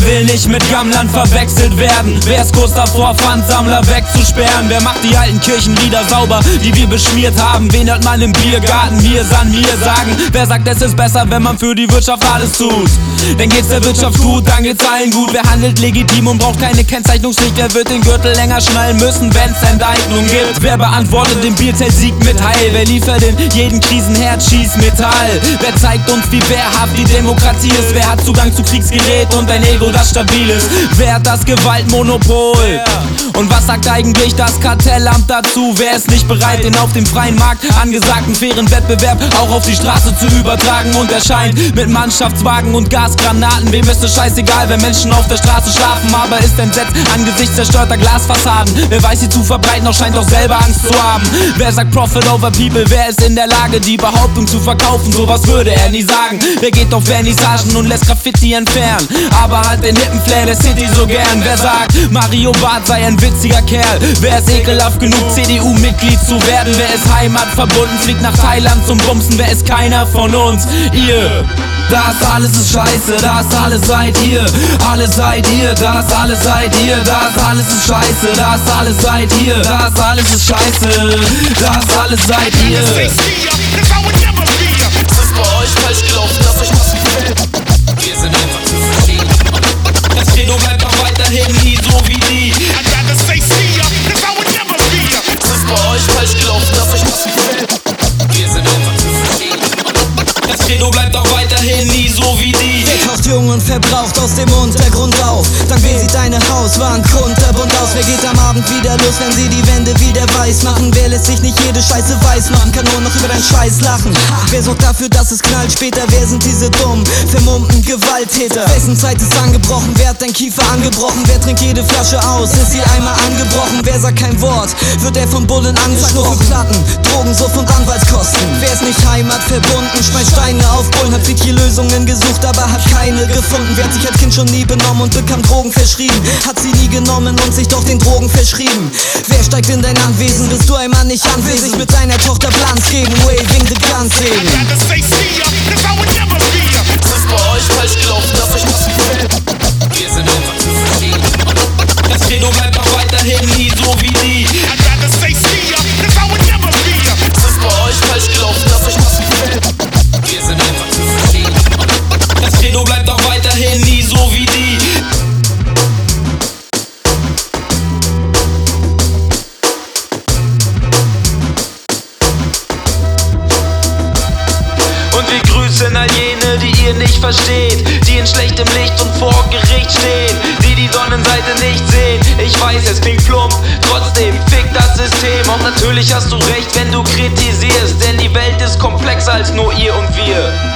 will nicht mit Gammlern verwechselt werden? Wer ist kurz davor, Pfandsammler wegzusperren? Wer macht die alten Kirchen wieder sauber, die wir beschmiert haben? Wen hört man im Biergarten mir sagen? Wer sagt, es ist besser, wenn man für die Wirtschaft alles tut? Denn geht's der Wirtschaft gut, dann geht's allen gut. Wer handelt legitim und braucht keine Kennzeichnungspflicht? Wer wird den Gürtel länger schnallen müssen, wenn's Enteignung gibt? Wer beantwortet den Bierzelt-Sieg mit Heil? Wer liefert in jeden Krisenherd Schießmetall? Wer zeigt uns, wie wehrhaft die Demokratie ist? Wer hat Zugang zu Kriegsgerät und ein Ego, das stabil ist? Wer hat das Gewaltmonopol? Und was sagt eigentlich das Kartellamt dazu? Wer ist nicht bereit, den auf dem freien Markt angesagten fairen Wettbewerb auch auf die Straße zu übertragen? Und erscheint mit Mannschaftswagen und Gasgranaten. Wem ist es scheißegal, wenn Menschen auf der Straße schlafen? Aber ist entsetzt angesichts zerstörter Glasfassaden. Wer weiß sie zu verbreiten, doch scheint doch selber Angst zu haben. Wer sagt Profit over People? Wer ist in der Lage, die Behauptung zu verkaufen? Sowas würde er nie sagen. Wer geht auf Vernissagen und lässt Graffiti entfernen? Aber hat den hippen Flair der City so gern. Wer sagt, Mario Barth sei ein witziger Kerl? Wer ist ekelhaft genug, CDU-Mitglied zu werden? Wer ist heimatverbunden, fliegt nach Thailand zum Bumsen? Wer ist keiner von uns? Ihr. Das alles ist scheiße, das alles seid ihr. Alles seid ihr, das alles seid ihr. Das alles ist scheiße, das alles seid ihr. Das alles ist scheiße, das alles seid ihr. Es ist bei euch falsch gelaufen, dass euch das gefällt. Wir sind einfach zu verschieden. Das Credo bleibt auch weiterhin nie so wie die. Es ist bei euch falsch gelaufen, dass euch das gefällt. Wir sind einfach zu verschieden. Das Credo bleibt auch weiterhin nie so wie die. Wer kauft jung und verbraucht aus dem Untergrund auf? Dank wer sieht deine Hauswand kunterbunt aus? Wer geht am Abend wieder los, wenn sie die Wände wieder weiß machen? Wer lässt sich nicht jede Scheiße weiß machen? Kann nur noch über deinen Scheiß lachen. Wer sorgt dafür, dass es knallt später? Wer sind diese dummen, vermummten Gewalttäter? Wessen Zeit ist angebrochen? Wer hat dein Kiefer angebrochen? Wer trinkt jede Flasche aus? Ist sie einmal angebrochen? Wer sagt kein Wort? Wird er von Bullen angesprochen? Platten, Drogensucht und Anwaltskosten. Wer ist nicht heimatverbunden? Schmeißt Steine auf Bullen, hat viele Lösungen gesucht, aber hat keine gefunden. Wer hat sich als Kind schon nie benommen und bekam Drogen verschrieben? Hat sie nie genommen und sich doch den Drogen verschrieben. Wer steigt in dein Anwesen? Bist du einmal nicht anwesend? Sich mit deiner Tochter Plans geben, waving the guns eben. Es ist bei euch falsch gelaufen, dass euch das gefällt. Wir sind einfach zu verschieden. Das Credo bleibt auch weiterhin nie so wie die. Es ist bei euch falsch gelaufen, dass euch das gefällt. Wir sind einfach zu verschieden. Das Credo bleibt auch weiterhin nie so wie die. Und wir grüßen all jene, die ihr nicht versteht, die in schlechtem Licht und vor Gericht stehen, die Sonnenseite nicht sehen. Ich weiß, es klingt plump, trotzdem fick das System. Auch natürlich hast du recht, wenn du kritisierst, denn die Welt ist komplexer als nur ihr und wir.